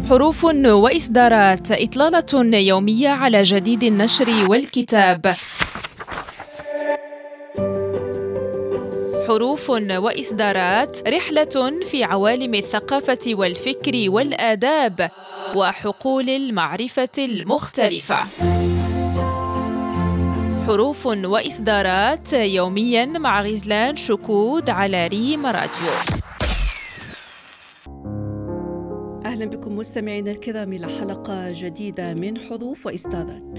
حروف وإصدارات، إطلالة يومية على جديد النشر والكتاب. حروف وإصدارات، رحلة في عوالم الثقافة والفكر والآداب وحقول المعرفة المختلفة. حروف وإصدارات يومياً مع غزلان شكود على ريم راديو. أهلا بكم مستمعينا الكرام إلى حلقة جديدة من حروف وإصدارات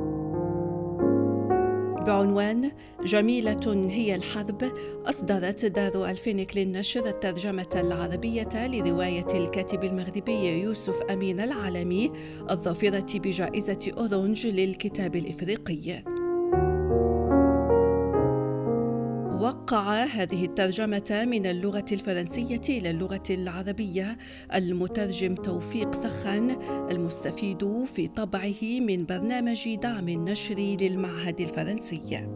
بعنوان جميلة هي الحرب. أصدرت دار الفينيك للنشر الترجمة العربية لرواية الكاتب المغربي يوسف أمين العلمي الظافرة بجائزة أورنج للكتاب الإفريقي. وقع هذه الترجمة من اللغة الفرنسية إلى اللغة العربية المترجم توفيق سخان، المستفيد في طبعه من برنامج دعم النشر للمعهد الفرنسي.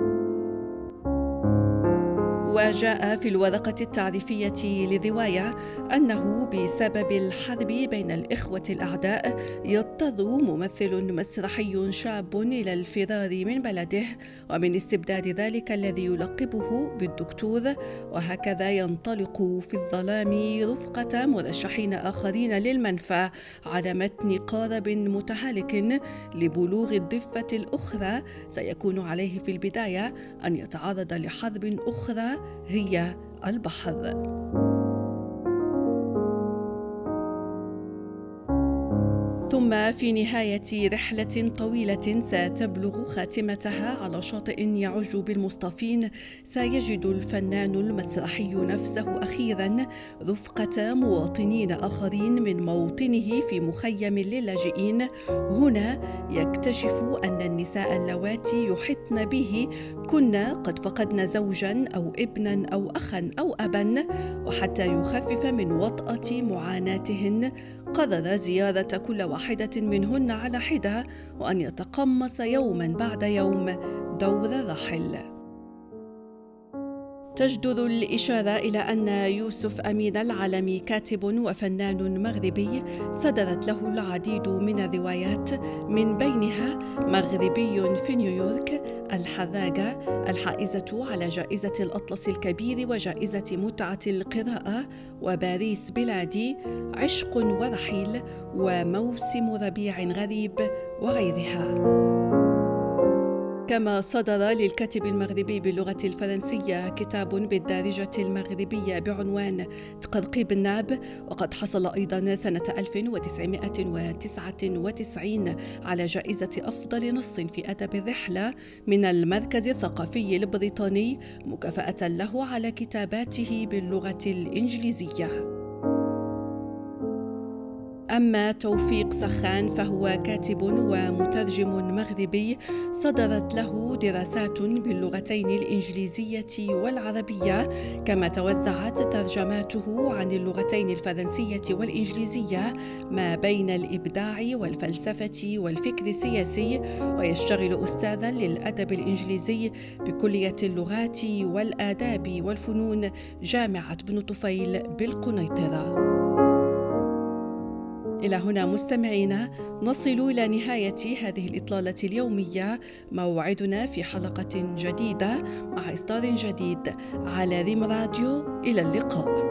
وجاء في الورقة التعريفية للرواية أنه بسبب الحرب بين الإخوة الأعداء يضطر ممثل مسرحي شاب إلى الفرار من بلده ومن استبداد ذلك الذي يلقبه بالدكتور، وهكذا ينطلق في الظلام رفقة مرشحين آخرين للمنفى على متن قارب متهالك لبلوغ الضفة الأخرى سيكون عليه في البداية أن يتعرض لحرب أخرى هي البحر. ثم في نهاية رحلة طويلة ستبلغ خاتمتها على شاطئ يعج بالمصطفين سيجد الفنان المسرحي نفسه أخيرا رفقة مواطنين آخرين من موطنه في مخيم للاجئين. هنا يكتشف أن النساء اللواتي يحطن به كن قد فقدن زوجا أو ابنا أو أخا أو أبا، وحتى يخفف من وطأة معاناتهن قرر زيارة كل واحدة منهن على حدة وأن يتقمص يوما بعد يوم دور الرحل. تجدر الإشارة إلى أن يوسف أمين العلمي كاتب وفنان مغربي صدرت له العديد من الروايات، من بينها مغربي في نيويورك، الحراقة، الحائزة على جائزة الأطلس الكبير وجائزة متعة القراءة، وباريس بلادي، عشق ورحيل، وموسم ربيع غريب، وغيرها. كما صدر للكاتب المغربي باللغة الفرنسية كتاب بالدارجة المغربية بعنوان تقرقيب الناب، وقد حصل أيضا سنة 1999 على جائزة أفضل نص في أدب الرحلة من المركز الثقافي البريطاني مكافأة له على كتاباته باللغة الإنجليزية. أما توفيق سخان فهو كاتب ومترجم مغربي صدرت له دراسات باللغتين الإنجليزية والعربية، كما توزعت ترجماته عن اللغتين الفرنسية والإنجليزية ما بين الإبداع والفلسفة والفكر السياسي، ويشتغل أستاذا للأدب الإنجليزي بكلية اللغات والآداب والفنون جامعة بن طفيل بالقنيطرة. إلى هنا مستمعينا نصل إلى نهاية هذه الإطلالة اليومية. موعدنا في حلقة جديدة مع إصدار جديد على ريم راديو. إلى اللقاء.